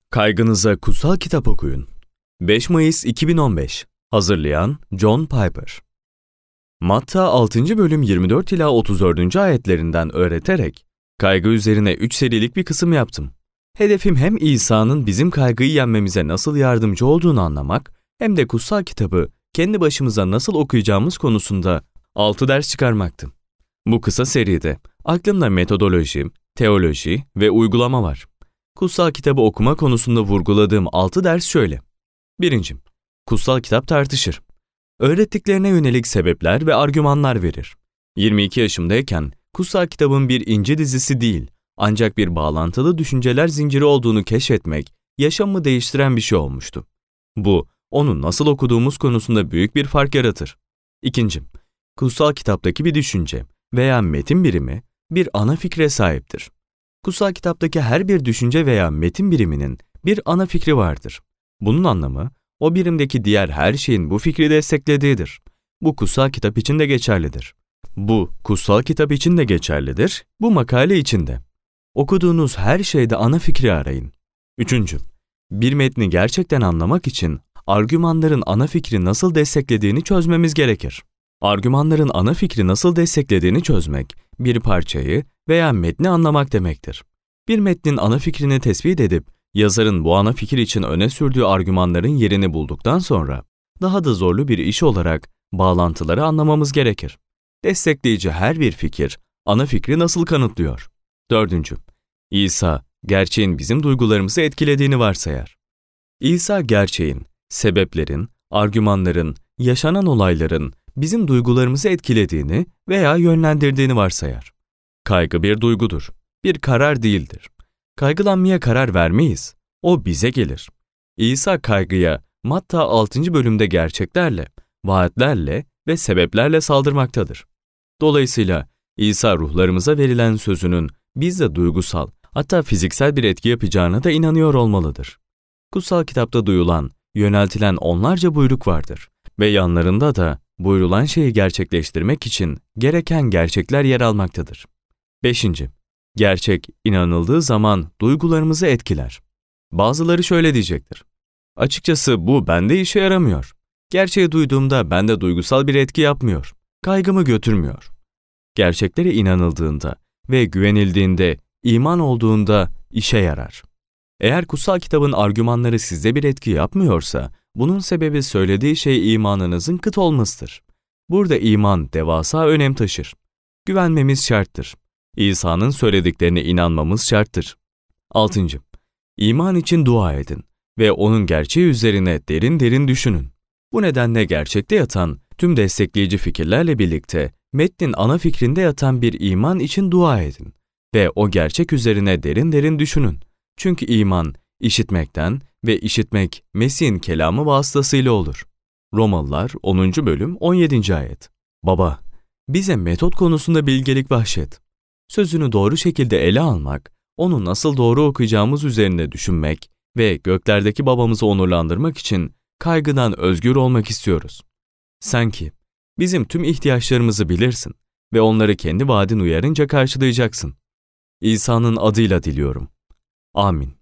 Kaygınıza kutsal kitap okuyun. 5 Mayıs 2015. Hazırlayan John Piper. Matta 6. bölüm 24 ila 34. ayetlerinden öğreterek kaygı üzerine 3 serilik bir kısım yaptım. Hedefim hem İsa'nın bizim kaygıyı yenmemize nasıl yardımcı olduğunu anlamak, hem de kutsal kitabı kendi başımıza nasıl okuyacağımız konusunda 6 ders çıkarmaktı. Bu kısa seride aklımda metodoloji, teoloji ve uygulama var. Kutsal kitabı okuma konusunda vurguladığım 6 ders şöyle. 1. Kutsal kitap tartışır. Öğrettiklerine yönelik sebepler ve argümanlar verir. 22 yaşımdayken kutsal kitabın bir ince dizisi değil, ancak bir bağlantılı düşünceler zinciri olduğunu keşfetmek, yaşamımı değiştiren bir şey olmuştu. Bu, onu nasıl okuduğumuz konusunda büyük bir fark yaratır. 2. Kutsal kitaptaki bir düşünce veya metin birimi bir ana fikre sahiptir. Kutsal kitaptaki her bir düşünce veya metin biriminin bir ana fikri vardır. Bunun anlamı, o birimdeki diğer her şeyin bu fikri desteklediğidir. Bu kutsal kitap için de geçerlidir. Bu makale için de. Okuduğunuz her şeyde ana fikri arayın. 3. Bir metni gerçekten anlamak için argümanların ana fikri nasıl desteklediğini çözmemiz gerekir. Argümanların ana fikri nasıl desteklediğini çözmek, bir parçayı veya metni anlamak demektir. Bir metnin ana fikrini tespit edip, yazarın bu ana fikir için öne sürdüğü argümanların yerini bulduktan sonra, daha da zorlu bir iş olarak bağlantıları anlamamız gerekir. Destekleyici her bir fikir, ana fikri nasıl kanıtlıyor? 4. İsa, gerçeğin bizim duygularımızı etkilediğini varsayar. İsa gerçeğin, sebeplerin, argümanların, yaşanan olayların bizim duygularımızı etkilediğini veya yönlendirdiğini varsayar. Kaygı bir duygudur, bir karar değildir. Kaygılanmaya karar vermeyiz, o bize gelir. İsa kaygıya Matta 6. bölümde gerçeklerle, vaatlerle ve sebeplerle saldırmaktadır. Dolayısıyla İsa ruhlarımıza verilen sözünün bizde duygusal, hatta fiziksel bir etki yapacağına da inanıyor olmalıdır. Kutsal kitapta duyulan, yöneltilen onlarca buyruk vardır ve yanlarında da buyrulan şeyi gerçekleştirmek için gereken gerçekler yer almaktadır. 5. Gerçek, inanıldığı zaman duygularımızı etkiler. Bazıları şöyle diyecektir. Açıkçası bu bende işe yaramıyor. Gerçeği duyduğumda bende duygusal bir etki yapmıyor. Kaygımı götürmüyor. Gerçeklere inanıldığında ve güvenildiğinde, iman olduğunda işe yarar. Eğer kutsal kitabın argümanları sizde bir etki yapmıyorsa, bunun sebebi söylediği şey imanınızın kıt olmasıdır. Burada iman devasa önem taşır. Güvenmemiz şarttır. İsa'nın söylediklerine inanmamız şarttır. 6. İman için dua edin ve onun gerçeği üzerine derin derin düşünün. Bu nedenle gerçekte yatan tüm destekleyici fikirlerle birlikte metnin ana fikrinde yatan bir iman için dua edin ve o gerçek üzerine derin derin düşünün. Çünkü iman işitmekten ve işitmek Mesih'in kelamı vasıtasıyla olur. Romalılar 10. bölüm 17. ayet. Baba, bize metot konusunda bilgelik bahşet. Sözünü doğru şekilde ele almak, onu nasıl doğru okuyacağımız üzerine düşünmek ve göklerdeki babamızı onurlandırmak için kaygıdan özgür olmak istiyoruz. Sen ki bizim tüm ihtiyaçlarımızı bilirsin ve onları kendi vaadin uyarınca karşılayacaksın. İsa'nın adıyla diliyorum. Amin.